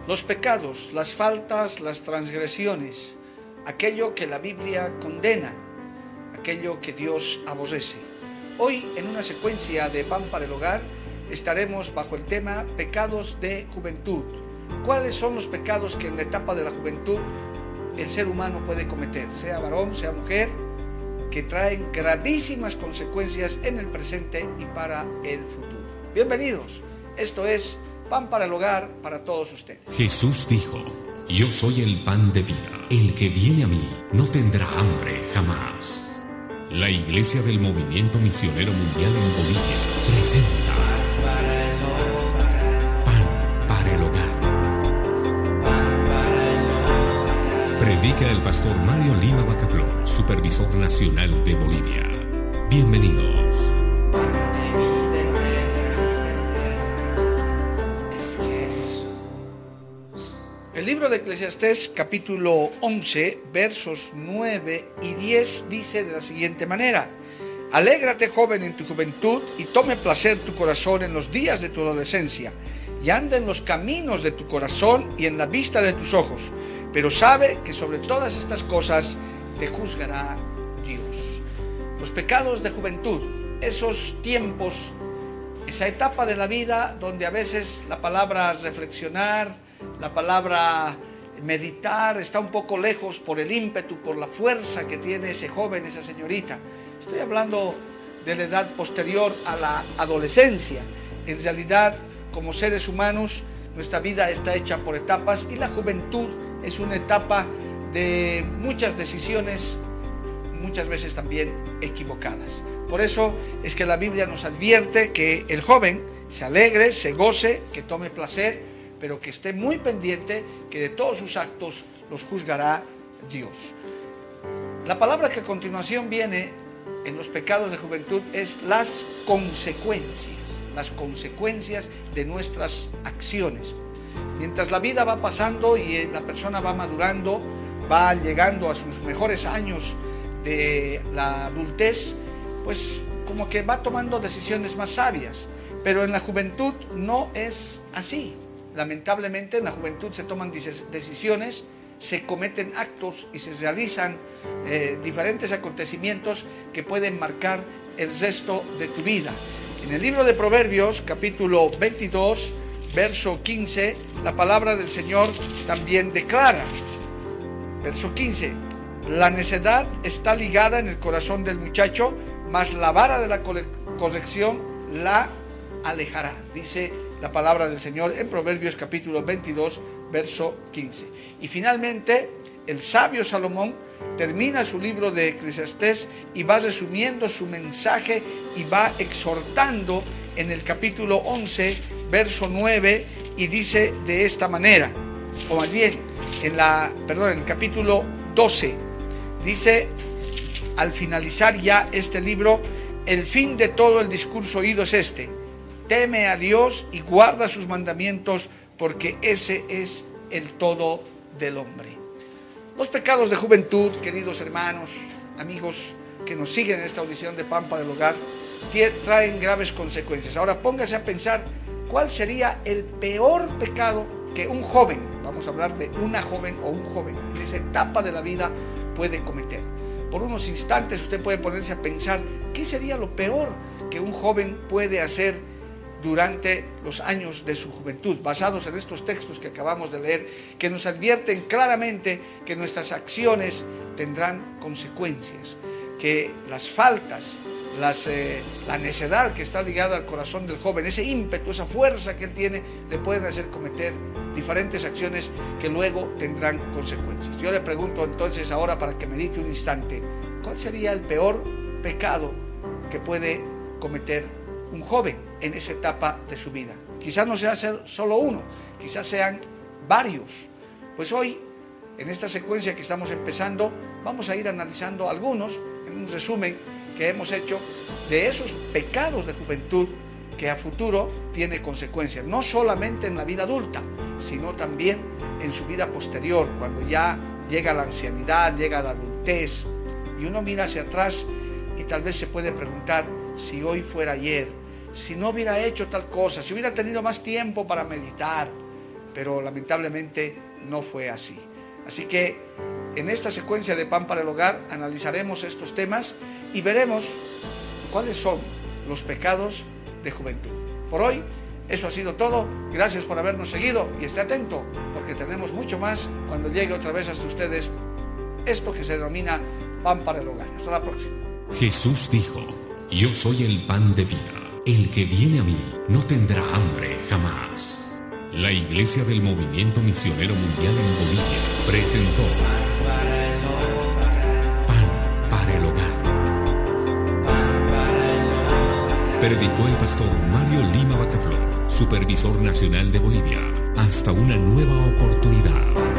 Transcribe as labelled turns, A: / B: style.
A: Los pecados, las faltas, las transgresiones, aquello que la Biblia condena, aquello que Dios aborrece. Hoy, en una secuencia de Pan para el Hogar, estaremos bajo el tema pecados de juventud. ¿Cuáles son los pecados que en la etapa de la juventud el ser humano puede cometer, sea varón, sea mujer, que traen gravísimas consecuencias en el presente y para el futuro? Bienvenidos, esto es Pan para el Hogar para todos ustedes.
B: Jesús dijo: yo soy el pan de vida, el que viene a mí no tendrá hambre jamás. La Iglesia del Movimiento Misionero Mundial en Bolivia presenta Pan para el Hogar.
C: Pan para el Hogar.
B: Predica el pastor Mario Lima Bacaflor, supervisor nacional de Bolivia. Bienvenidos.
C: Pan de vida eterna es Jesús.
A: El libro de Eclesiastés, capítulo 11, versos 9 y 10, dice de la siguiente manera: alégrate, joven, en tu juventud, y tome placer tu corazón en los días de tu adolescencia, y anda en los caminos de tu corazón y en la vista de tus ojos, pero sabe que sobre todas estas cosas te juzgará Dios. Los pecados de juventud, esos tiempos, esa etapa de la vida donde a veces la palabra reflexionar, la palabra meditar está un poco lejos por el ímpetu, por la fuerza que tiene ese joven, esa señorita. Estoy hablando de la edad posterior a la adolescencia. En realidad, como seres humanos, nuestra vida está hecha por etapas y la juventud es una etapa de muchas decisiones, muchas veces también equivocadas. Por eso es que la Biblia nos advierte que el joven se alegre, se goce, que tome placer, pero que esté muy pendiente que de todos sus actos los juzgará Dios. La palabra que a continuación viene en los pecados de juventud es las consecuencias de nuestras acciones. Mientras la vida va pasando y la persona va madurando, va llegando a sus mejores años de la adultez, pues como que va tomando decisiones más sabias. Pero en la juventud no es así. Lamentablemente en la juventud se toman decisiones, se cometen actos y se realizan diferentes acontecimientos que pueden marcar el resto de tu vida. En el libro de Proverbios, capítulo 22, verso 15, la palabra del Señor también declara, verso 15: la necedad está ligada en el corazón del muchacho, mas la vara de la corrección la alejará. Dice la palabra del Señor en Proverbios capítulo 22, verso 15. Y finalmente, el sabio Salomón termina su libro de Eclesiastés y va resumiendo su mensaje y va exhortando en el capítulo 11, verso 9, y dice de esta manera, o más bien, en el capítulo 12, dice, al finalizar ya este libro, el fin de todo el discurso oído es este: teme a Dios y guarda sus mandamientos, porque ese es el todo del hombre. Los pecados de juventud, queridos hermanos, amigos que nos siguen en esta audición de Pan para el Hogar, traen graves consecuencias. Ahora póngase a pensar cuál sería el peor pecado que un joven, vamos a hablar de una joven o un joven, en esa etapa de la vida puede cometer. Por unos instantes usted puede ponerse a pensar qué sería lo peor que un joven puede hacer durante los años de su juventud, basados en estos textos que acabamos de leer, que nos advierten claramente que nuestras acciones tendrán consecuencias, que las faltas, la necedad que está ligada al corazón del joven, ese ímpetu, esa fuerza que él tiene, le pueden hacer cometer diferentes acciones que luego tendrán consecuencias. Yo le pregunto entonces ahora, para que medite un instante, ¿cuál sería el peor pecado que puede cometer un joven en esa etapa de su vida? Quizás no sea solo uno, quizás sean varios. Pues hoy, en esta secuencia que estamos empezando, vamos a ir analizando algunos, en un resumen que hemos hecho, de esos pecados de juventud que a futuro tiene consecuencias, no solamente en la vida adulta, sino también en su vida posterior, cuando ya llega la ancianidad, llega la adultez, y uno mira hacia atrás y tal vez se puede preguntar: si hoy fuera ayer, si no hubiera hecho tal cosa, si hubiera tenido más tiempo para meditar, pero lamentablemente no fue así. Así que en esta secuencia de Pan para el Hogar analizaremos estos temas y veremos cuáles son los pecados de juventud. Por hoy, eso ha sido todo. Gracias por habernos seguido y esté atento porque tenemos mucho más cuando llegue otra vez hasta ustedes esto que se denomina Pan para el Hogar. Hasta la próxima.
B: Jesús dijo: yo soy el pan de vida. El que viene a mí no tendrá hambre jamás. La Iglesia del Movimiento Misionero Mundial en Bolivia presentó
C: Para el hogar,
B: Pan para el Hogar.
C: pan para el hogar.
B: Predicó el pastor Mario Lima Bacaflor, supervisor nacional de Bolivia. Hasta una nueva oportunidad.